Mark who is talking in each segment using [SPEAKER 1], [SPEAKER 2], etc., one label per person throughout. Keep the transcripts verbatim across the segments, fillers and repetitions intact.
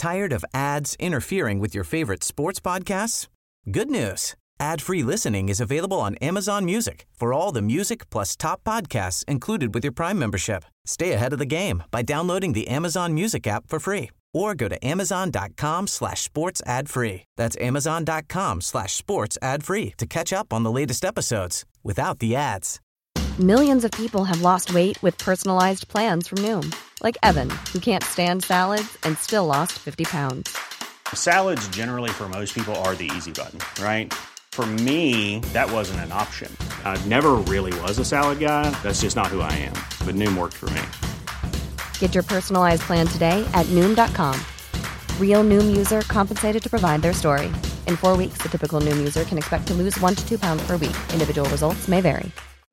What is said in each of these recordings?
[SPEAKER 1] Tired of ads interfering with your favorite sports podcasts? Good news. Ad-free listening is available on Amazon Music for all the music plus top podcasts included with your Prime membership. Stay ahead of the game by downloading the Amazon Music app for free or go to amazon.com slash sports ad free. That's amazon.com slash sports ad free to catch up on the latest episodes without the ads.
[SPEAKER 2] Millions of people have lost weight with personalized plans from Noom. Like Evan, who can't stand salads and still lost fifty pounds.
[SPEAKER 3] Salads generally for most people are the easy button, right? For me, that wasn't an option. I never really was a salad guy. That's just not who I am. But Noom worked for me.
[SPEAKER 2] Get your personalized plan today at Noom dot com. Real Noom user compensated to provide their story. In four weeks, the typical Noom user can expect to lose one to two pounds per week. Individual results may vary.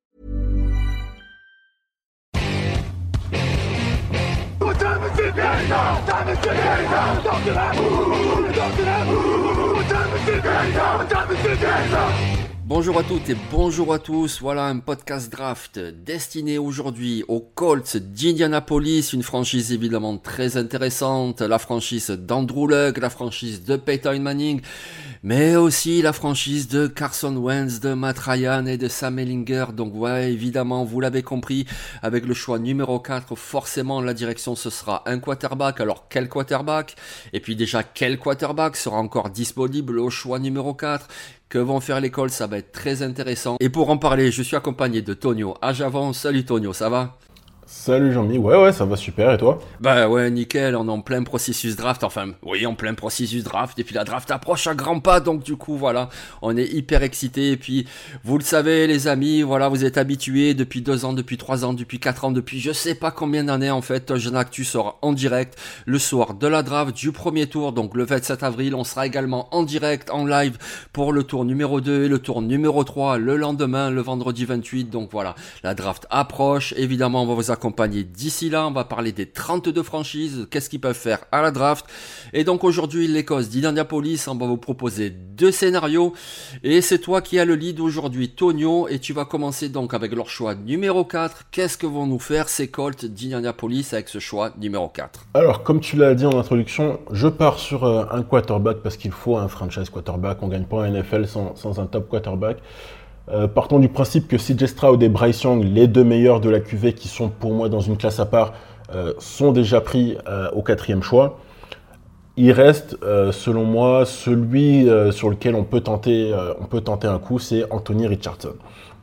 [SPEAKER 4] Bonjour à toutes et bonjour à tous, voilà un podcast draft destiné aujourd'hui aux Colts d'Indianapolis, une franchise évidemment très intéressante, la franchise d'Andrew Luck, la franchise de Peyton Manning, mais aussi la franchise de Carson Wentz, de Matt Ryan et de Sam Ehlinger. Donc ouais, évidemment, vous l'avez compris, avec le choix numéro quatre, forcément la direction ce sera un quarterback. Alors quel quarterback? Et puis déjà quel quarterback sera encore disponible au choix numéro quatre? Que vont faire les Colts? Ça va être très intéressant. Et pour en parler, je suis accompagné de Tonio à Javon. Salut Tonio, ça va?
[SPEAKER 5] Salut Jean-Mi, ouais ouais ça va super et toi?
[SPEAKER 4] Bah ouais nickel, on est en plein processus draft, enfin oui en plein processus draft et puis la draft approche à grands pas donc du coup voilà, on est hyper excités et puis vous le savez les amis, voilà vous êtes habitués depuis deux ans, depuis trois ans, depuis quatre ans, depuis je sais pas combien d'années en fait, Jeune Actu sort en direct le soir de la draft du premier tour, donc le vingt-sept avril, on sera également en direct, en live pour le tour numéro deux et le tour numéro trois le lendemain, le vendredi vingt-huit, donc voilà, la draft approche, évidemment on va vous accompagner d'ici là, on va parler des trente-deux franchises, qu'est-ce qu'ils peuvent faire à la draft. Et donc aujourd'hui, les Colts d'Indianapolis, on va vous proposer deux scénarios. Et c'est toi qui as le lead aujourd'hui, Tonio, et tu vas commencer donc avec leur choix numéro quatre. Qu'est-ce que vont nous faire ces Colts d'Indianapolis avec ce choix numéro quatre?
[SPEAKER 5] Alors, comme tu l'as dit en introduction, je pars sur euh, un quarterback parce qu'il faut un franchise quarterback. On ne gagne pas en N F L sans, sans un top quarterback. Euh, partons du principe que C J Stroud et Bryce Young, les deux meilleurs de la Q V qui sont pour moi dans une classe à part, euh, sont déjà pris euh, au quatrième choix. Il reste, euh, selon moi, celui euh, sur lequel on peut tenter, euh, on peut tenter un coup, c'est Anthony Richardson.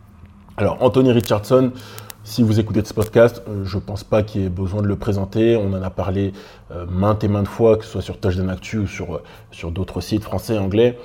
[SPEAKER 5] Alors Anthony Richardson, si vous écoutez ce podcast, euh, je ne pense pas qu'il y ait besoin de le présenter. On en a parlé euh, maintes et maintes fois, que ce soit sur Touchdown Actu ou sur, euh, sur d'autres sites français et anglais.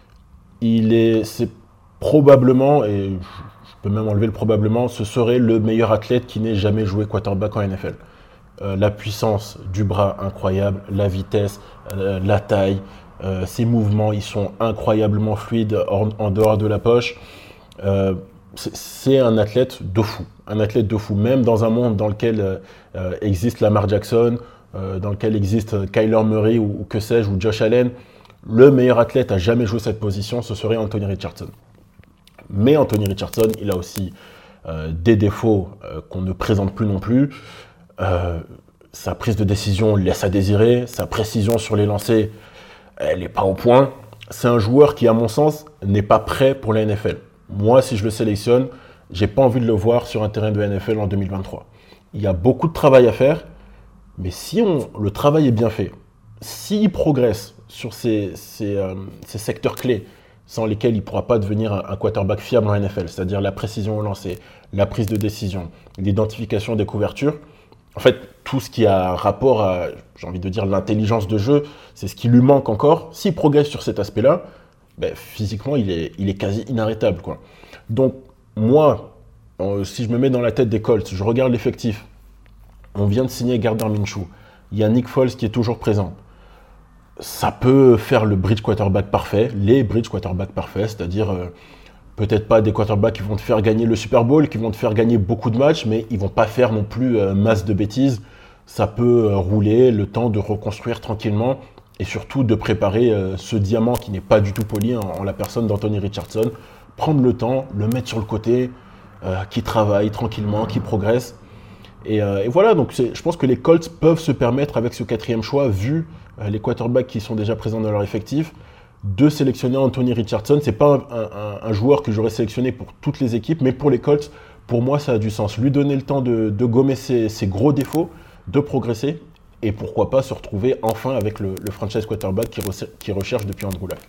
[SPEAKER 5] Il est... C'est probablement, et je peux même enlever le probablement, ce serait le meilleur athlète qui n'ait jamais joué quarterback en N F L. Euh, la puissance du bras incroyable, la vitesse, euh, la taille, euh, ses mouvements, ils sont incroyablement fluides en, en dehors de la poche. Euh, c'est, c'est un athlète de fou, un athlète de fou, même dans un monde dans lequel euh, existe Lamar Jackson, euh, dans lequel existe Kyler Murray ou, ou que sais-je, ou Josh Allen. Le meilleur athlète à jamais joué cette position, ce serait Anthony Richardson. Mais Anthony Richardson, il a aussi euh, des défauts euh, qu'on ne présente plus non plus. Euh, sa prise de décision laisse à désirer. Sa précision sur les lancers, elle n'est pas au point. C'est un joueur qui, à mon sens, n'est pas prêt pour la N F L. Moi, si je le sélectionne, j'ai pas envie de le voir sur un terrain de N F L en deux mille vingt-trois. Il y a beaucoup de travail à faire, mais si on, le travail est bien fait, s'il progresse sur ces, ces, euh, ces secteurs clés, sans lesquels il ne pourra pas devenir un quarterback fiable en N F L, c'est-à-dire la précision au lancer, la prise de décision, l'identification des couvertures. En fait, tout ce qui a rapport à, j'ai envie de dire, l'intelligence de jeu, c'est ce qui lui manque encore. S'il progresse sur cet aspect-là, ben, physiquement, il est, il est quasi inarrêtable, quoi. Donc, moi, euh, si je me mets dans la tête des Colts, je regarde l'effectif. On vient de signer Gardner Minshew. Il y a Nick Foles qui est toujours présent. Ça peut faire le bridge quarterback parfait, les bridge quarterback parfaits, c'est-à-dire euh, peut-être pas des quarterbacks qui vont te faire gagner le Super Bowl, qui vont te faire gagner beaucoup de matchs, mais ils vont pas faire non plus euh, masse de bêtises. Ça peut euh, rouler, le temps de reconstruire tranquillement et surtout de préparer euh, ce diamant qui n'est pas du tout poli en, en la personne d'Anthony Richardson. Prendre le temps, le mettre sur le côté, euh, qui travaille tranquillement, qui progresse. Et, euh, et voilà, donc c'est, je pense que les Colts peuvent se permettre avec ce quatrième choix, vu euh, les quarterbacks qui sont déjà présents dans leur effectif, de sélectionner Anthony Richardson. C'est pas un, un, un joueur que j'aurais sélectionné pour toutes les équipes, mais pour les Colts, pour moi, ça a du sens. Lui donner le temps de, de gommer ses, ses gros défauts, de progresser, et pourquoi pas se retrouver enfin avec le, le franchise quarterback qui, re- qui recherche depuis Andrew Luck.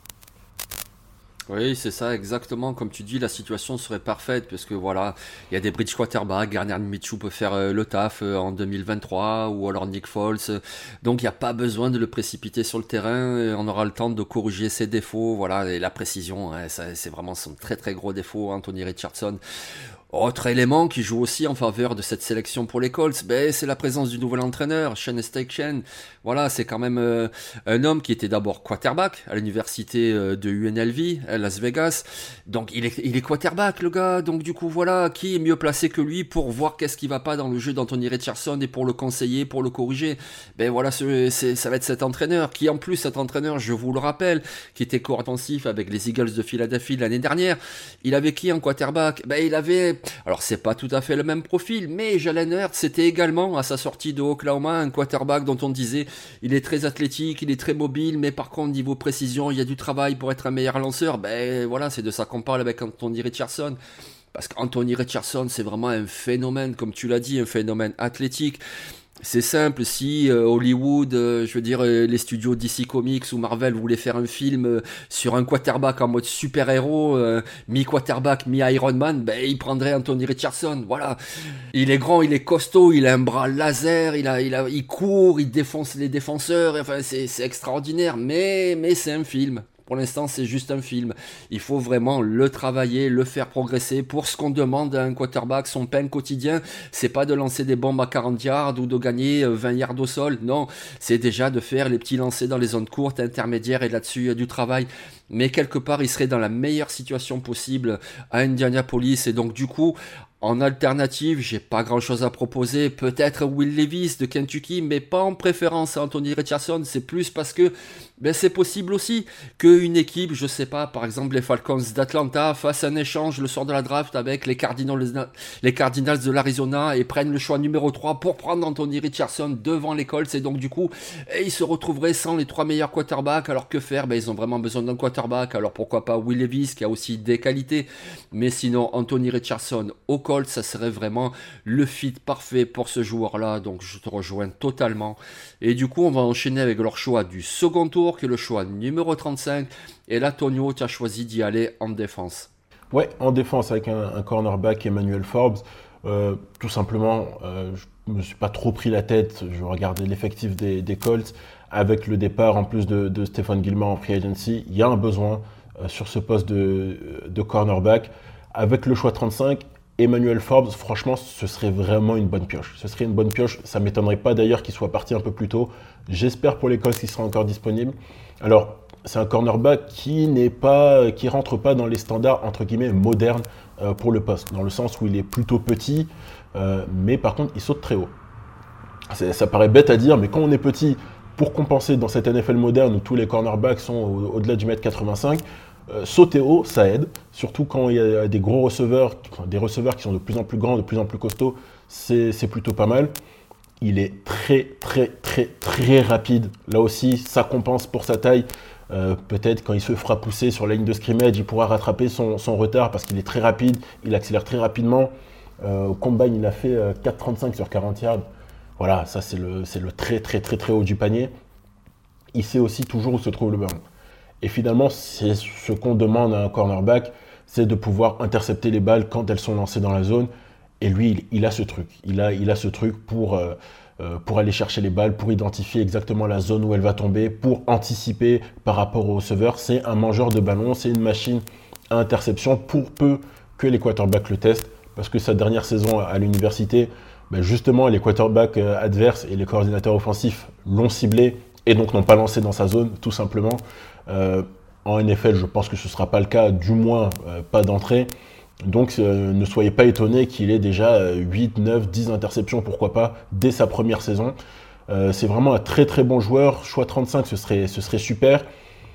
[SPEAKER 4] Oui, c'est ça, exactement. Comme tu dis, la situation serait parfaite parce que voilà, il y a des bridge quarterbacks. Garner Minshew peut faire euh, le taf euh, en deux mille vingt-trois ou alors Nick Foles. Donc, il n'y a pas besoin de le précipiter sur le terrain. Et on aura le temps de corriger ses défauts. Voilà, et la précision, hein, ça, c'est vraiment son très très gros défaut, Anthony Richardson. Autre élément qui joue aussi en faveur de cette sélection pour les Colts, ben, c'est la présence du nouvel entraîneur, Shane Steichen. Voilà, c'est quand même euh, un homme qui était d'abord quarterback à l'université euh, de U N L V à Las Vegas. Donc il est, il est quarterback le gars. Donc du coup voilà, qui est mieux placé que lui pour voir qu'est-ce qui va pas dans le jeu d'Anthony Richardson et pour le conseiller, pour le corriger. Ben voilà, c'est, c'est, ça va être cet entraîneur qui en plus cet entraîneur, je vous le rappelle, qui était co-offensif avec les Eagles de Philadelphie l'année dernière. Il avait qui en quarterback? Ben il avait Alors c'est pas tout à fait le même profil, mais Jalen Hurts c'était également à sa sortie de Oklahoma un quarterback dont on disait il est très athlétique, il est très mobile, mais par contre niveau précision il y a du travail pour être un meilleur lanceur. Ben voilà, c'est de ça qu'on parle avec Anthony Richardson. Parce qu'Anthony Richardson c'est vraiment un phénomène, comme tu l'as dit, un phénomène athlétique. C'est simple, si euh, Hollywood, euh, je veux dire, euh, les studios D C Comics ou Marvel voulaient faire un film euh, sur un quarterback en mode super-héros, euh, mi-quarterback, mi-Iron Man, ben ils prendraient Anthony Richardson, voilà. Il est grand, il est costaud, il a un bras laser, il a, il a, il court, il défonce les défenseurs, enfin c'est, c'est extraordinaire, mais, mais c'est un film. Pour l'instant, c'est juste un film. Il faut vraiment le travailler, le faire progresser. Pour ce qu'on demande à un quarterback, son pain quotidien, c'est pas de lancer des bombes à quarante yards ou de gagner vingt yards au sol. Non, c'est déjà de faire les petits lancers dans les zones courtes, intermédiaires, et là-dessus, il y a du travail. Mais quelque part, il serait dans la meilleure situation possible à Indianapolis. Et donc, du coup, en alternative, j'ai pas grand chose à proposer. Peut-être Will Levis de Kentucky, mais pas en préférence à Anthony Richardson. C'est plus parce que ben, c'est possible aussi qu'une équipe, je sais pas, par exemple les Falcons d'Atlanta, fasse un échange le soir de la draft avec les Cardinals, les Cardinals de l'Arizona et prennent le choix numéro trois pour prendre Anthony Richardson devant les Colts. Et donc du coup, et ils se retrouveraient sans les trois meilleurs quarterbacks. Alors que faire? Ben, ils ont vraiment besoin d'un quarterback. Alors pourquoi pas Will Levis qui a aussi des qualités. Mais sinon, Anthony Richardson au Colts, ça serait vraiment le fit parfait pour ce joueur-là. Donc je te rejoins totalement. Et du coup, on va enchaîner avec leur choix du second tour, qui est le choix numéro trente-cinq. Et là, Tonio, tu as choisi d'y aller en défense.
[SPEAKER 5] Ouais, en défense avec un, un cornerback, Emmanuel Forbes. Euh, tout simplement, euh, je ne me suis pas trop pris la tête. Je regardais l'effectif des, des Colts. Avec le départ, en plus de, de Stephon Gilmore en free agency, il y a un besoin euh, sur ce poste de, de cornerback. Avec le choix trente-cinq, Emmanuel Forbes, franchement, ce serait vraiment une bonne pioche. Ce serait une bonne pioche. Ça ne m'étonnerait pas d'ailleurs qu'il soit parti un peu plus tôt. J'espère pour les Colts qu'il sera encore disponible. Alors, c'est un cornerback qui n'est pas, qui rentre pas dans les standards entre guillemets modernes euh, pour le poste, dans le sens où il est plutôt petit, euh, mais par contre, il saute très haut. C'est, ça paraît bête à dire, mais quand on est petit, pour compenser dans cette N F L moderne où tous les cornerbacks sont au, au-delà du mètre quatre-vingt-cinq, Euh, sauter haut, ça aide, surtout quand il y a des gros receveurs, enfin, des receveurs qui sont de plus en plus grands, de plus en plus costauds, c'est, c'est plutôt pas mal. Il est très, très, très, très rapide. Là aussi, ça compense pour sa taille. Euh, peut-être quand il se fera pousser sur la ligne de scrimmage, il pourra rattraper son, son retard parce qu'il est très rapide, il accélère très rapidement. Euh, au combine, il a fait euh, quatre virgule trente-cinq sur quarante yards. Voilà, ça c'est le, c'est le très, très, très, très haut du panier. Il sait aussi toujours où se trouve le ballon. Et finalement, c'est ce qu'on demande à un cornerback, c'est de pouvoir intercepter les balles quand elles sont lancées dans la zone. Et lui, il, il a ce truc. Il a, il a ce truc pour, euh, euh, pour aller chercher les balles, pour identifier exactement la zone où elle va tomber, pour anticiper par rapport au receveur. C'est un mangeur de ballon, c'est une machine à interception pour peu que les quarterbacks le testent. Parce que sa dernière saison à l'université, ben justement, les quarterbacks adverses et les coordinateurs offensifs l'ont ciblé et donc n'ont pas lancé dans sa zone, tout simplement. Euh, en N F L, je pense que ce ne sera pas le cas, du moins euh, pas d'entrée. Donc euh, ne soyez pas étonnés qu'il ait déjà huit, neuf, dix interceptions, pourquoi pas, dès sa première saison. Euh, c'est vraiment un très très bon joueur. Choix trente-cinq, ce serait, ce serait super.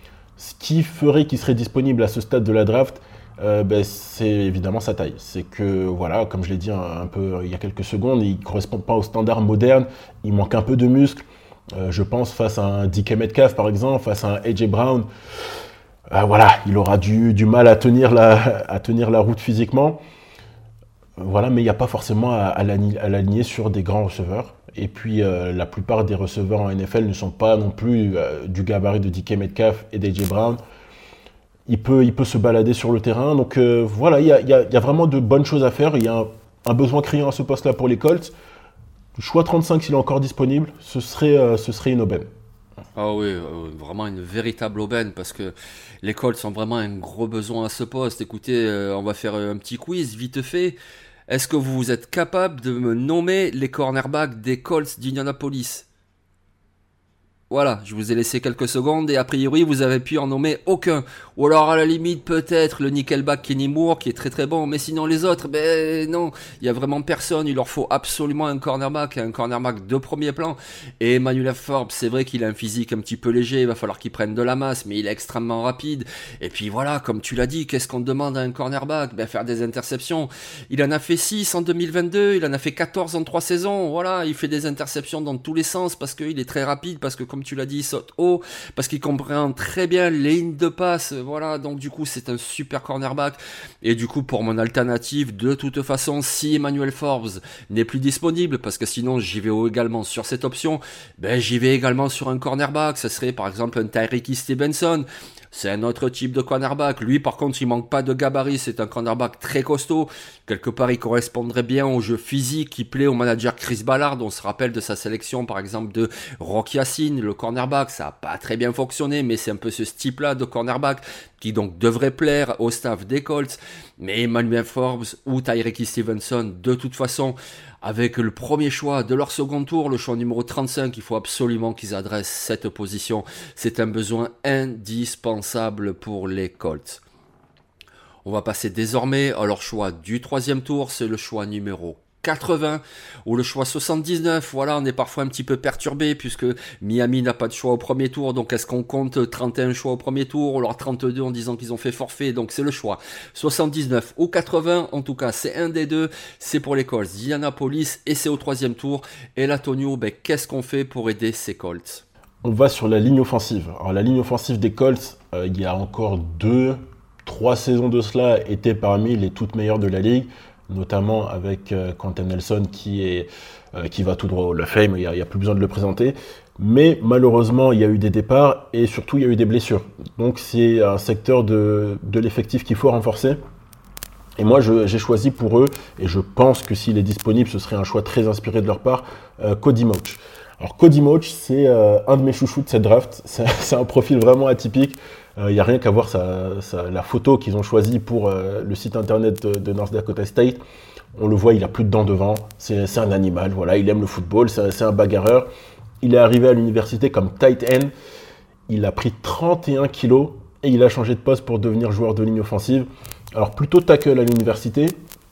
[SPEAKER 5] Ce qui ferait qu'il serait disponible à ce stade de la draft, euh, ben, c'est évidemment sa taille. C'est que, voilà, comme je l'ai dit un, un peu il y a quelques secondes, il ne correspond pas aux standards modernes, il manque un peu de muscles. Euh, je pense face à un D K Metcalf par exemple, face à un A J Brown, euh, voilà, il aura du, du mal à tenir la, à tenir la route physiquement. Voilà, mais il n'y a pas forcément à, à l'aligner sur des grands receveurs. Et puis euh, la plupart des receveurs en N F L ne sont pas non plus euh, du gabarit de D K Metcalf et d'A J Brown. Il peut, il peut se balader sur le terrain. Donc euh, voilà, il y a, y a, y a vraiment de bonnes choses à faire. Il y a un, un besoin criant à ce poste-là pour les Colts. Choix trente-cinq, s'il est encore disponible, ce serait, euh, ce serait une aubaine.
[SPEAKER 4] Ah oui, euh, vraiment une véritable aubaine parce que les Colts ont vraiment un gros besoin à ce poste. Écoutez, euh, on va faire un petit quiz vite fait. Est-ce que vous êtes capable de me nommer les cornerbacks des Colts d'Indianapolis ? Voilà, je vous ai laissé quelques secondes et a priori vous avez pu en nommer aucun. Ou alors à la limite peut-être le nickelback Kenny Moore qui est très très bon, mais sinon les autres, ben non, il y a vraiment personne, il leur faut absolument un cornerback, un cornerback de premier plan. Et Emmanuel Forbes, c'est vrai qu'il a un physique un petit peu léger, il va falloir qu'il prenne de la masse, mais il est extrêmement rapide. Et puis voilà, comme tu l'as dit, qu'est-ce qu'on demande à un cornerback ? Ben faire des interceptions. Il en a fait six en deux mille vingt-deux, il en a fait quatorze en trois saisons, voilà, il fait des interceptions dans tous les sens parce qu'il est très rapide, parce que comme tu l'as dit, il saute haut, parce qu'il comprend très bien les lignes de passe, voilà, donc du coup c'est un super cornerback. Et du coup pour mon alternative, de toute façon, si Emmanuel Forbes n'est plus disponible, parce que sinon j'y vais également sur cette option, ben j'y vais également sur un cornerback, ça serait par exemple un Tyreek Stevenson. C'est un autre type de cornerback. Lui, par contre, il manque pas de gabarit. C'est un cornerback très costaud. Quelque part, il correspondrait bien au jeu physique qui plaît au manager Chris Ballard. On se rappelle de sa sélection, par exemple, de Rock Ya-Sin, le cornerback. Ça a pas très bien fonctionné, mais c'est un peu ce type-là de cornerback qui donc devrait plaire au staff des Colts. Mais Emmanuel Forbes ou Tyreek Stevenson, de toute façon, avec le premier choix de leur second tour, le choix numéro trente-cinq, il faut absolument qu'ils adressent cette position. C'est un besoin indispensable pour les Colts. On va passer désormais à leur choix du troisième tour, c'est le choix numéro quatre-vingts ou le choix soixante-dix-neuf. Voilà, on est parfois un petit peu perturbé puisque Miami n'a pas de choix au premier tour. Donc est-ce qu'on compte trente et un choix au premier tour ou alors trente-deux en disant qu'ils ont fait forfait? Donc c'est le choix soixante-dix-neuf ou quatre-vingts. En tout cas, c'est un des deux. C'est pour les Colts d'Indianapolis et c'est au troisième tour. Et là, Tonio, ben, qu'est-ce qu'on fait pour aider ces Colts?
[SPEAKER 5] On va sur la ligne offensive. Alors la ligne offensive des Colts, euh, il y a encore deux, trois saisons de cela, était parmi les toutes meilleures de la ligue, notamment avec euh, Quentin Nelson qui, est, euh, qui va tout droit au Hall of Fame, il n'y a, a plus besoin de le présenter. Mais malheureusement, il y a eu des départs et surtout, il y a eu des blessures. Donc c'est un secteur de, de l'effectif qu'il faut renforcer. Et moi, je, j'ai choisi pour eux, et je pense que s'il est disponible, ce serait un choix très inspiré de leur part, euh, Cody Mauch. Alors Cody Mauch, c'est euh, un de mes chouchous de cette draft. C'est, c'est un profil vraiment atypique. Il euh, n'y a rien qu'à voir sa, sa, la photo qu'ils ont choisie pour euh, le site internet de, de North Dakota State. On le voit, il a plus de dents devant. C'est, c'est un animal, voilà. Il aime le football, c'est, c'est un bagarreur. Il est arrivé à l'université comme tight end. Il a pris trente et un kilos et il a changé de poste pour devenir joueur de ligne offensive. Alors plutôt tackle à l'université.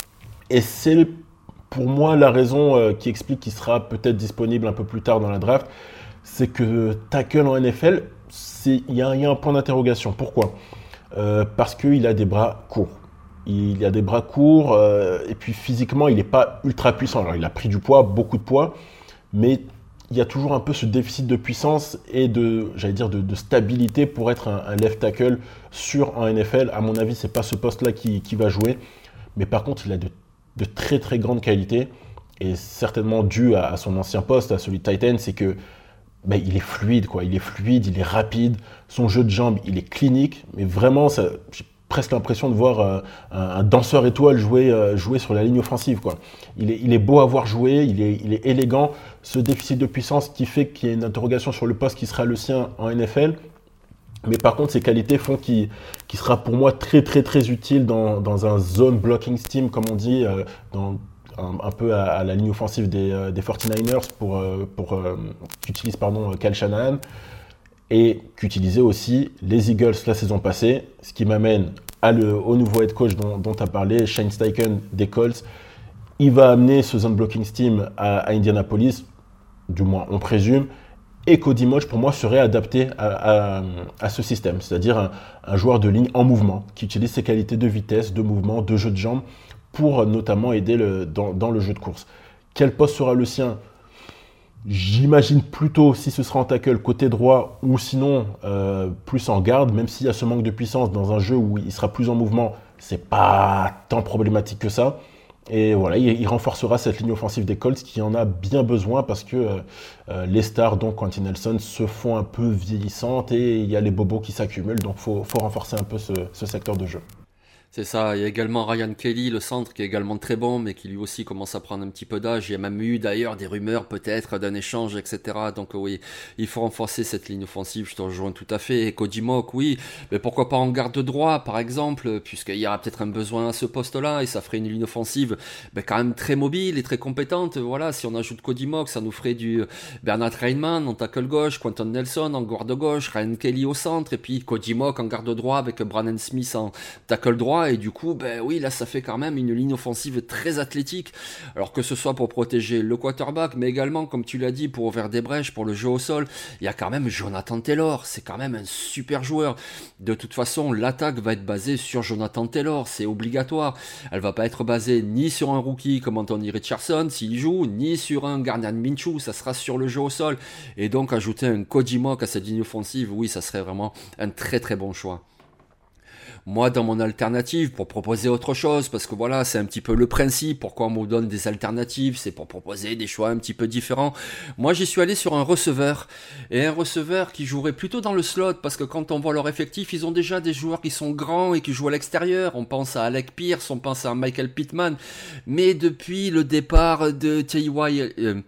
[SPEAKER 5] Et c'est pour moi la raison euh, qui explique qu'il sera peut-être disponible un peu plus tard dans la draft. C'est que tackle en N F L, il y, y a un point d'interrogation. Pourquoi ? euh, Parce qu'il a des bras courts. Il a des bras courts euh, et puis physiquement, il n'est pas ultra puissant. Alors, il a pris du poids, beaucoup de poids, mais il y a toujours un peu ce déficit de puissance et de, j'allais dire, de, de stabilité pour être un, un left tackle sûr en N F L. À mon avis, ce n'est pas ce poste-là qui, qui va jouer. Mais par contre, il a de, de très très grandes qualités et certainement dû à, à son ancien poste, à celui de tight end, c'est que ben, il est fluide, quoi. Il est fluide, il est rapide, son jeu de jambes, il est clinique, mais vraiment, ça, j'ai presque l'impression de voir euh, un, un danseur étoile jouer, euh, jouer sur la ligne offensive, quoi. Il est, il est beau à voir jouer, il est, il est élégant, ce déficit de puissance qui fait qu'il y a une interrogation sur le poste qui sera le sien en N F L, mais par contre, ses qualités font qu'il, qu'il sera pour moi très très très utile dans, dans un zone blocking scheme, comme on dit, euh, dans Un, un peu à, à la ligne offensive des, euh, des forty-niners pour, euh, pour, euh, qu'utilise pardon, Kyle Shanahan et qu'utilisaient aussi les Eagles la saison passée, ce qui m'amène à le, au nouveau head coach dont tu as parlé, Shane Steichen des Colts. Il va amener ce zone blocking team à, à Indianapolis, du moins on présume, et Cody Mauch pour moi serait adapté à, à, à ce système, c'est-à-dire un, un joueur de ligne en mouvement qui utilise ses qualités de vitesse, de mouvement, de jeu de jambes, pour notamment aider le, dans, dans le jeu de course. Quel poste sera le sien ? J'imagine plutôt si ce sera en tackle côté droit ou sinon euh, plus en garde, même s'il y a ce manque de puissance dans un jeu où il sera plus en mouvement, c'est pas tant problématique que ça. Et voilà, il, il renforcera cette ligne offensive des Colts qui en a bien besoin parce que euh, euh, les stars, donc Quentin Nelson, se font un peu vieillissantes et il y a les bobos qui s'accumulent, donc il faut, faut renforcer un peu ce, ce secteur de jeu.
[SPEAKER 4] C'est ça, il y a également Ryan Kelly, le centre, qui est également très bon, mais qui lui aussi commence à prendre un petit peu d'âge. Il y a même eu d'ailleurs des rumeurs peut-être d'un échange, et cetera. Donc oui, il faut renforcer cette ligne offensive, je te rejoins tout à fait. Et Cody Mock, oui, mais pourquoi pas en garde droit, par exemple, puisqu'il y aura peut-être un besoin à ce poste-là, et ça ferait une ligne offensive ben, quand même très mobile et très compétente. Voilà, si on ajoute Cody Mock, ça nous ferait du Bernard Reinman en tackle gauche, Quentin Nelson en garde gauche, Ryan Kelly au centre, et puis Cody Mock en garde droit avec Brandon Smith en tackle droit. Et du coup, ben oui, là ça fait quand même une ligne offensive très athlétique, alors que ce soit pour protéger le quarterback, mais également, comme tu l'as dit, pour ouvrir des brèches pour le jeu au sol. Il y a quand même Jonathan Taylor, c'est quand même un super joueur. De toute façon, l'attaque va être basée sur Jonathan Taylor, c'est obligatoire. Elle va pas être basée ni sur un rookie comme Anthony Richardson s'il joue, ni sur un Gardner Minshew, ça sera sur le jeu au sol. Et donc ajouter un Cody Mock à cette ligne offensive, oui, ça serait vraiment un très très bon choix. Moi, dans mon alternative, pour proposer autre chose, parce que voilà, c'est un petit peu le principe, pourquoi on me donne des alternatives, c'est pour proposer des choix un petit peu différents. Moi, j'y suis allé sur un receveur, et un receveur qui jouerait plutôt dans le slot, parce que quand on voit leur effectif, ils ont déjà des joueurs qui sont grands et qui jouent à l'extérieur. On pense à Alec Pierce, on pense à Michael Pittman, mais depuis le départ de T Y... Euh,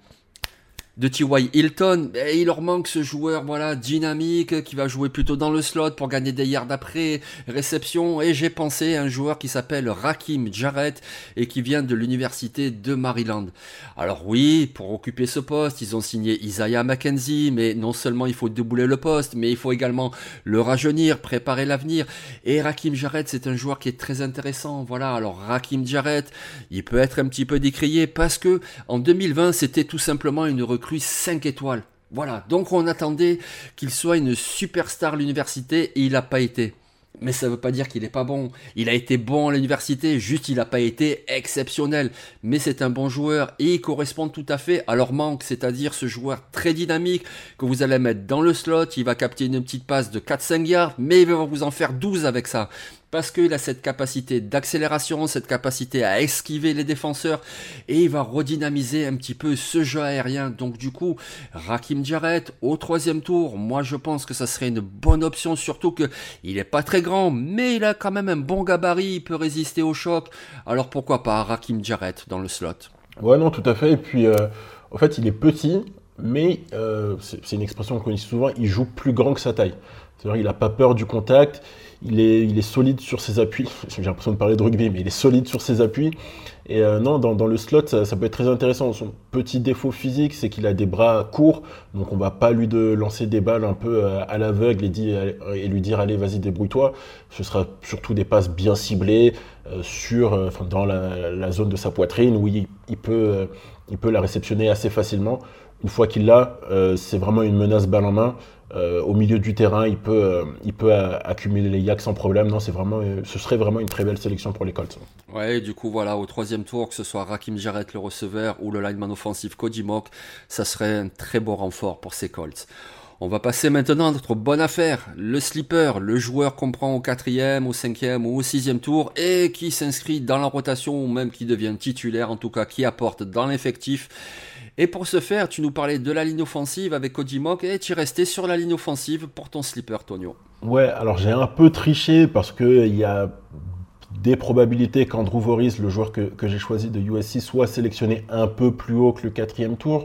[SPEAKER 4] de T Y Hilton, et il leur manque ce joueur voilà dynamique qui va jouer plutôt dans le slot pour gagner des yards après réception, et j'ai pensé à un joueur qui s'appelle Rakim Jarrett et qui vient de l'université de Maryland. Alors oui, pour occuper ce poste, ils ont signé Isaiah McKenzie, mais non seulement il faut doubler le poste, mais il faut également le rajeunir, préparer l'avenir, et Rakim Jarrett c'est un joueur qui est très intéressant. Voilà, alors Rakim Jarrett, il peut être un petit peu décrié parce que en deux mille vingt, c'était tout simplement une recrue cinq étoiles. Voilà, donc on attendait qu'il soit une superstar à l'université et il n'a pas été. Mais ça ne veut pas dire qu'il n'est pas bon. Il a été bon à l'université, juste il n'a pas été exceptionnel. Mais c'est un bon joueur et il correspond tout à fait à leur manque, c'est-à-dire ce joueur très dynamique que vous allez mettre dans le slot, il va capter une petite passe de quatre cinq yards, mais il va vous en faire douze avec ça. Parce qu'il a cette capacité d'accélération, cette capacité à esquiver les défenseurs, et il va redynamiser un petit peu ce jeu aérien. Donc du coup, Rakim Jarrett au troisième tour, moi je pense que ça serait une bonne option, surtout que il est pas très grand, mais il a quand même un bon gabarit, il peut résister au choc. Alors pourquoi pas Rakim Jarrett dans le slot?
[SPEAKER 5] Ouais, non, tout à fait. Et puis, euh, en fait, il est petit, mais euh, c'est, c'est une expression qu'on dit souvent, il joue plus grand que sa taille. C'est-à-dire qu'il n'a pas peur du contact, il est, il est solide sur ses appuis. J'ai l'impression de parler de rugby, mais il est solide sur ses appuis. Et euh, non, dans, dans le slot, ça, ça peut être très intéressant. Son petit défaut physique, c'est qu'il a des bras courts, donc on ne va pas lui de lancer des balles un peu à l'aveugle et, dit, et lui dire « allez, vas-y, débrouille-toi ». Ce sera surtout des passes bien ciblées euh, sur, euh, dans la, la zone de sa poitrine où il, il, peut, euh, il peut la réceptionner assez facilement. Une fois qu'il l'a, euh, c'est vraiment une menace balle en main. Euh, au milieu du terrain, il peut, euh, il peut euh, accumuler les yaks sans problème. Non, c'est vraiment, euh, ce serait vraiment une très belle sélection pour les Colts.
[SPEAKER 4] Ouais, du coup, voilà, au troisième tour, que ce soit Rakim Jarrett, le receveur, ou le lineman offensif Cody Mock, ça serait un très beau renfort pour ces Colts. On va passer maintenant à notre bonne affaire, le sleeper, le joueur qu'on prend au quatrième, au cinquième ou au sixième tour et qui s'inscrit dans la rotation ou même qui devient titulaire, en tout cas qui apporte dans l'effectif. Et pour ce faire, tu nous parlais de la ligne offensive avec Cody Mock et tu es resté sur la ligne offensive pour ton sleeper, Tonio.
[SPEAKER 5] Ouais, alors j'ai un peu triché parce qu'il y a des probabilités qu'Andrew Vorhees, le joueur que, que j'ai choisi de U S C, soit sélectionné un peu plus haut que le quatrième tour.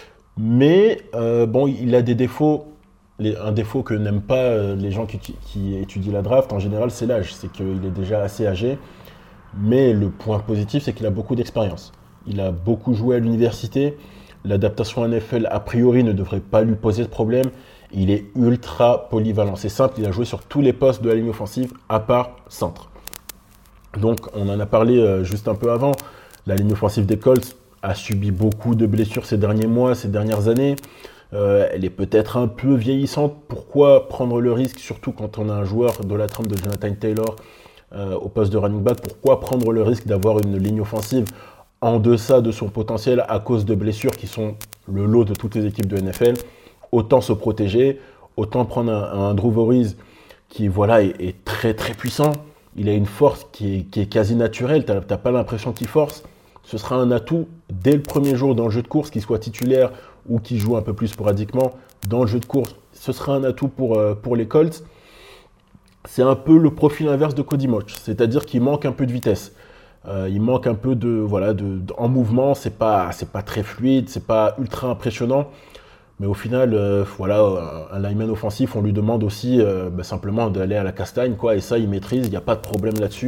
[SPEAKER 5] Mais euh, bon, il a des défauts. Les, un défaut que n'aiment pas euh, les gens qui, qui étudient la draft, en général, c'est l'âge. C'est qu'il est déjà assez âgé. Mais le point positif, c'est qu'il a beaucoup d'expérience. Il a beaucoup joué à l'université. L'adaptation à N F L, a priori, ne devrait pas lui poser de problème. Il est ultra polyvalent. C'est simple, il a joué sur tous les postes de la ligne offensive, à part centre. Donc, on en a parlé euh, juste un peu avant. La ligne offensive des Colts a subi beaucoup de blessures ces derniers mois, ces dernières années. Euh, elle est peut-être un peu vieillissante. Pourquoi prendre le risque, surtout quand on a un joueur de la trempe de Jonathan Taylor euh, au poste de running back, pourquoi prendre le risque d'avoir une ligne offensive en deçà de son potentiel à cause de blessures qui sont le lot de toutes les équipes de N F L. Autant se protéger, autant prendre un, un Drew Brees qui voilà, est, est très très puissant. Il a une force qui est, qui est quasi naturelle, tu n'as pas l'impression qu'il force. Ce sera un atout dès le premier jour dans le jeu de course, qu'il soit titulaire ou qu'il joue un peu plus sporadiquement dans le jeu de course. Ce sera un atout pour, euh, pour les Colts. C'est un peu le profil inverse de Cody Mauch, c'est-à-dire qu'il manque un peu de vitesse. Euh, il manque un peu de, voilà, de, de en mouvement, c'est pas, c'est pas très fluide, c'est pas ultra impressionnant. Mais au final, euh, voilà, un lineman offensif, on lui demande aussi euh, bah, simplement d'aller à la castagne, quoi, et ça, il maîtrise, il n'y a pas de problème là-dessus.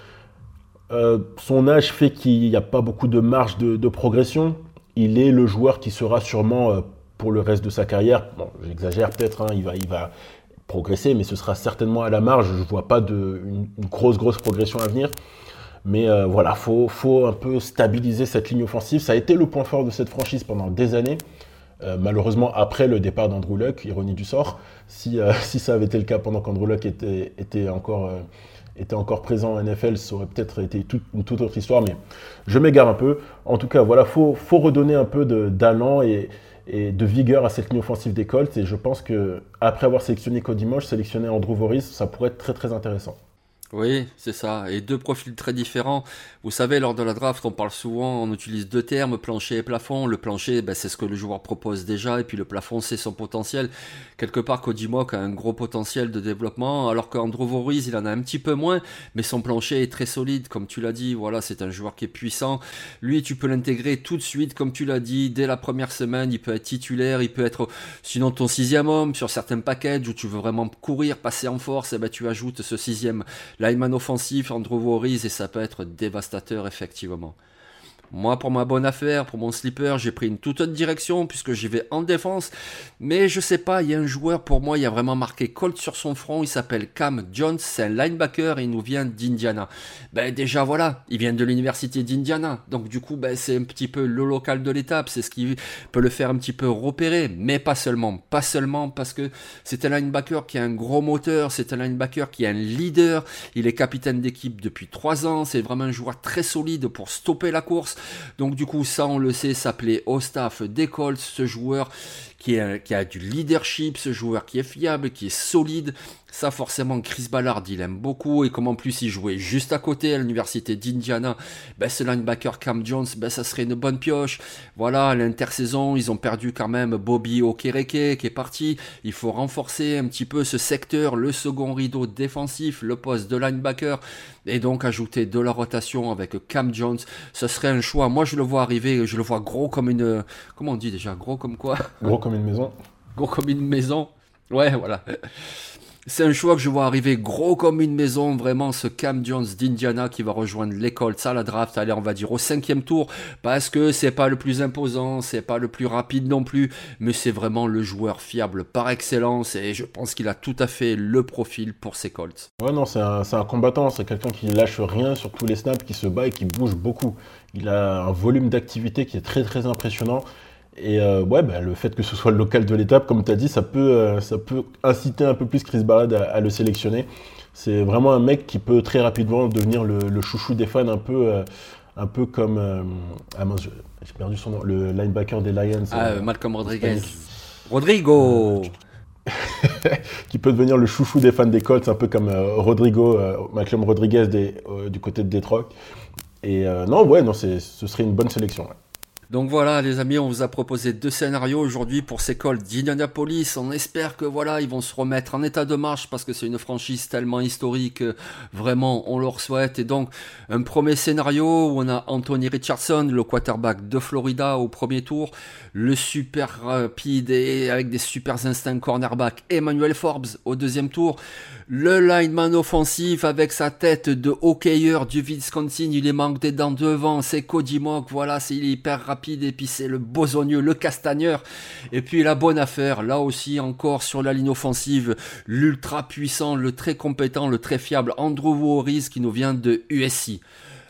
[SPEAKER 5] Euh, son âge fait qu'il n'y a pas beaucoup de marge de, de progression. Il est le joueur qui sera sûrement, euh, pour le reste de sa carrière, bon, j'exagère peut-être, hein, il va, il va progresser, mais ce sera certainement à la marge. Je ne vois pas de, une, une grosse, grosse progression à venir. Mais euh, voilà, il faut, faut un peu stabiliser cette ligne offensive. Ça a été le point fort de cette franchise pendant des années. Euh, malheureusement, après le départ d'Andrew Luck, ironie du sort, si, euh, si ça avait été le cas pendant qu'Andrew Luck était, était, encore, euh, était encore présent en N F L, ça aurait peut-être été tout, une toute autre histoire, mais je m'égare un peu. En tout cas, voilà, il faut, faut redonner un peu de, d'allant et, et de vigueur à cette ligne offensive des Colts, et je pense qu'après avoir sélectionné Cody Mauch, sélectionner Andrew Vorhees, ça pourrait être très très intéressant.
[SPEAKER 4] Oui, c'est ça. Et deux profils très différents. Vous savez, lors de la draft, on parle souvent, on utilise deux termes, plancher et plafond. Le plancher, ben, c'est ce que le joueur propose déjà, et puis le plafond, c'est son potentiel. Quelque part, Cody Mauch a un gros potentiel de développement, alors qu'Andrew Vorhees, il en a un petit peu moins, mais son plancher est très solide, comme tu l'as dit. Voilà, c'est un joueur qui est puissant. Lui, tu peux l'intégrer tout de suite, comme tu l'as dit, dès la première semaine. Il peut être titulaire, il peut être sinon ton sixième homme sur certains packages où tu veux vraiment courir, passer en force, et ben, tu ajoutes ce sixième lineman offensif, Andrew Vorhees, et ça peut être dévastateur effectivement. Moi, pour ma bonne affaire, pour mon sleeper, j'ai pris une toute autre direction puisque j'y vais en défense. Mais je sais pas, il y a un joueur pour moi, il a vraiment marqué Colt sur son front. Il s'appelle Cam Jones, c'est un linebacker et il nous vient d'Indiana. Ben déjà voilà, il vient de l'université d'Indiana. Donc du coup, ben, c'est un petit peu le local de l'étape. C'est ce qui peut le faire un petit peu repérer. Mais pas seulement, pas seulement parce que c'est un linebacker qui a un gros moteur. C'est un linebacker qui est un leader. Il est capitaine d'équipe depuis trois ans. C'est vraiment un joueur très solide pour stopper la course. Donc du coup, ça on le sait, ça plaît au staff des Colts, ce joueur qui, est, qui a du leadership, ce joueur qui est fiable, qui est solide. Ça forcément, Chris Ballard, il aime beaucoup, et comme en plus il jouait juste à côté à l'université d'Indiana, ben, ce linebacker Cam Jones, ben, ça serait une bonne pioche. Voilà, à l'intersaison, ils ont perdu quand même Bobby Okereke qui est parti. Il faut renforcer un petit peu ce secteur, le second rideau défensif, le poste de linebacker, et donc ajouter de la rotation avec Cam Jones. Ce serait un choix. Moi, je le vois arriver, je le vois gros comme une... Comment on dit déjà? Gros comme quoi?
[SPEAKER 5] Gros comme une maison.
[SPEAKER 4] Gros comme une maison. Ouais, voilà. C'est un choix que je vois arriver gros comme une maison, vraiment, ce Cam Jones d'Indiana qui va rejoindre les Colts à la draft, allez, on va dire au cinquième tour, parce que c'est pas le plus imposant, c'est pas le plus rapide non plus, mais c'est vraiment le joueur fiable par excellence, et je pense qu'il a tout à fait le profil pour ces Colts.
[SPEAKER 5] Ouais, non, c'est un, c'est un combattant, c'est quelqu'un qui lâche rien sur tous les snaps, qui se bat et qui bouge beaucoup. Il a un volume d'activité qui est très très impressionnant. Et euh, ouais, bah, le fait que ce soit le local de l'étape, comme tu as dit, ça peut, euh, ça peut inciter un peu plus Chris Ballard à, à le sélectionner. C'est vraiment un mec qui peut très rapidement devenir le, le chouchou des fans, un peu, euh, un peu comme... Euh, ah mince, j'ai perdu son nom, le linebacker des Lions.
[SPEAKER 4] Ah,
[SPEAKER 5] euh,
[SPEAKER 4] Malcolm Rodriguez. Rodrigo
[SPEAKER 5] qui peut devenir le chouchou des fans des Colts, un peu comme euh, Rodrigo, euh, Malcolm Rodriguez des, euh, du côté de Detroit. Et euh, non, ouais, non, c'est, ce serait une bonne sélection. Ouais.
[SPEAKER 4] Donc voilà les amis, on vous a proposé deux scénarios aujourd'hui pour ces Colts d'Indianapolis. On espère que voilà, ils vont se remettre en état de marche parce que c'est une franchise tellement historique, vraiment on leur souhaite. Et donc un premier scénario où on a Anthony Richardson, le quarterback de Florida au premier tour, le super rapide et avec des super instincts cornerback Emmanuel Forbes au deuxième tour, le lineman offensif avec sa tête de hockeyeur du Wisconsin, il est manque des dents devant, c'est Cody Mauch, voilà, c'est il est hyper rapide, et puis c'est le besogneux, le castagneur, et puis la bonne affaire, là aussi encore sur la ligne offensive, l'ultra puissant, le très compétent, le très fiable Andrew Vorhees qui nous vient de U S C.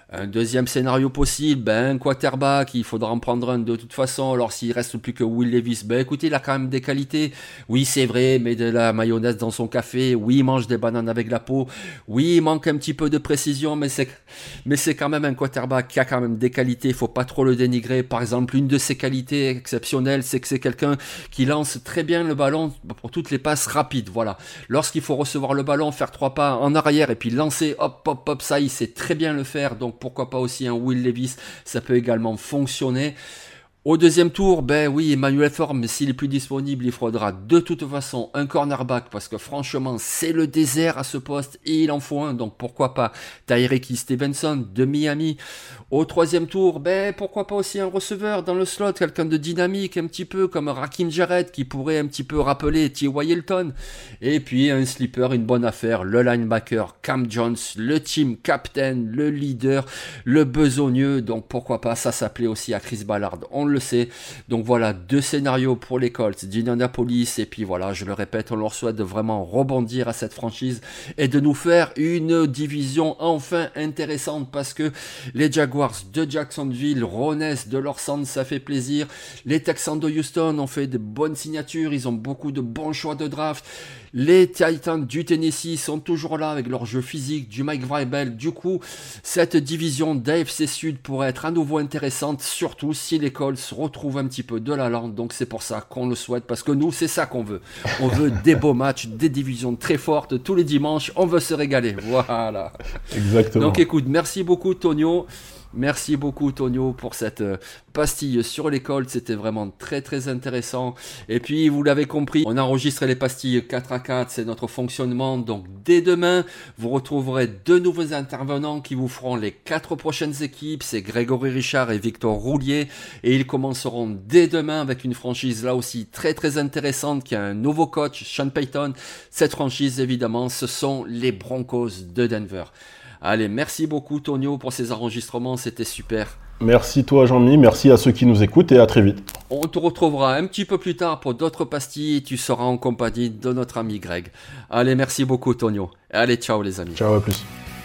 [SPEAKER 4] Un deuxième scénario possible, ben, un quarterback, il faudra en prendre un de toute façon. Alors s'il reste plus que Will Levis, ben écoutez, il a quand même des qualités. Oui, c'est vrai, mais de la mayonnaise dans son café. Oui, il mange des bananes avec la peau. Oui, il manque un petit peu de précision, mais c'est, mais c'est quand même un quarterback qui a quand même des qualités. Il faut pas trop le dénigrer. Par exemple, une de ses qualités exceptionnelles, c'est que c'est quelqu'un qui lance très bien le ballon pour toutes les passes rapides. Voilà. Lorsqu'il faut recevoir le ballon, faire trois pas en arrière et puis lancer, hop, hop, hop, ça, il sait très bien le faire. Donc pourquoi pas aussi un Will Levis, ça peut également fonctionner. Au deuxième tour, ben oui, Emmanuel Forbes, mais s'il est plus disponible, il faudra de toute façon un cornerback, parce que franchement, c'est le désert à ce poste, et il en faut un, donc pourquoi pas Tyreek Stevenson de Miami. Au troisième tour, ben pourquoi pas aussi un receveur dans le slot, quelqu'un de dynamique, un petit peu comme Rakim Jarrett, qui pourrait un petit peu rappeler T Y. Hilton. Et puis un sleeper, une bonne affaire, le linebacker Cam Jones, le team captain, le leader, le besogneux, donc pourquoi pas, ça s'appelait aussi à Chris Ballard, on le sait. Donc voilà, deux scénarios pour les Colts d'Indianapolis, et puis voilà, je le répète, on leur souhaite de vraiment rebondir à cette franchise et de nous faire une division enfin intéressante, parce que les Jaguars de Jacksonville renaissent de leur cendre, ça fait plaisir. Les Texans de Houston ont fait de bonnes signatures, ils ont beaucoup de bons choix de draft. Les Titans du Tennessee sont toujours là avec leur jeu physique, du Mike Vrabel. Du coup, cette division d'A F C Sud pourrait être à nouveau intéressante, surtout si les Colts retrouvent un petit peu de la lente. Donc c'est pour ça qu'on le souhaite, parce que nous, c'est ça qu'on veut. On veut des beaux matchs, des divisions très fortes tous les dimanches. On veut se régaler. Voilà.
[SPEAKER 5] Exactement.
[SPEAKER 4] Donc écoute, merci beaucoup Tonio. Merci beaucoup Tonio pour cette euh, pastille sur les Colts, c'était vraiment très très intéressant. Et puis vous l'avez compris, on a enregistré les pastilles quatre à quatre, c'est notre fonctionnement. Donc dès demain, vous retrouverez deux nouveaux intervenants qui vous feront les quatre prochaines équipes. C'est Grégory Richard et Victor Roulier. Et ils commenceront dès demain avec une franchise là aussi très très intéressante qui a un nouveau coach, Sean Payton. Cette franchise évidemment, ce sont les Broncos de Denver. Allez, merci beaucoup Tonio pour ces enregistrements, c'était super.
[SPEAKER 5] Merci toi Jean-Mi, merci à ceux qui nous écoutent et à très vite.
[SPEAKER 4] On te retrouvera un petit peu plus tard pour d'autres pastilles et tu seras en compagnie de notre ami Greg. Allez, merci beaucoup Tonio. Allez, ciao les amis.
[SPEAKER 5] Ciao, à plus.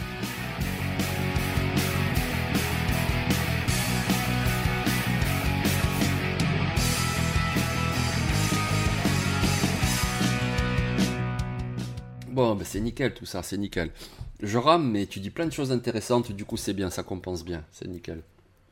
[SPEAKER 4] Bon, ben c'est nickel tout ça, c'est nickel. Je rame, mais tu dis plein de choses intéressantes, du coup c'est bien, ça compense bien, c'est nickel.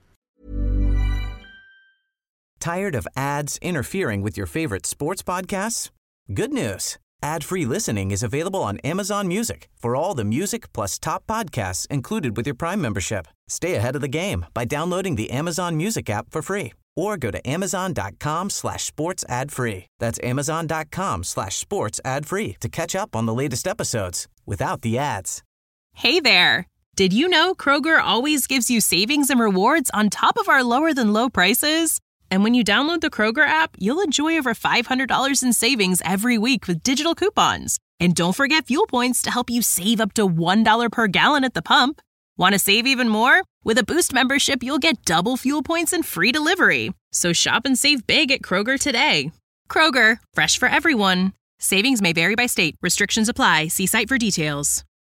[SPEAKER 1] Tired of ads interfering with your favorite sports podcasts? Good news. Ad-free listening is available on Amazon Music for all the music plus top podcasts included with your Prime membership. Stay ahead of the game by downloading the Amazon Music app for free or go to amazon.com slash sports ad free. That's amazon.com slash sports ad free to catch up on the latest episodes without the ads.
[SPEAKER 6] Hey there! Did you know Kroger always gives you savings and rewards on top of our lower-than-low prices? And when you download the Kroger app, you'll enjoy over five hundred dollars in savings every week with digital coupons. And don't forget fuel points to help you save up to one dollar per gallon at the pump. Want to save even more? With a Boost membership, you'll get double fuel points and free delivery. So shop and save big at Kroger today. Kroger, fresh for everyone. Savings may vary by state. Restrictions apply. See site for details.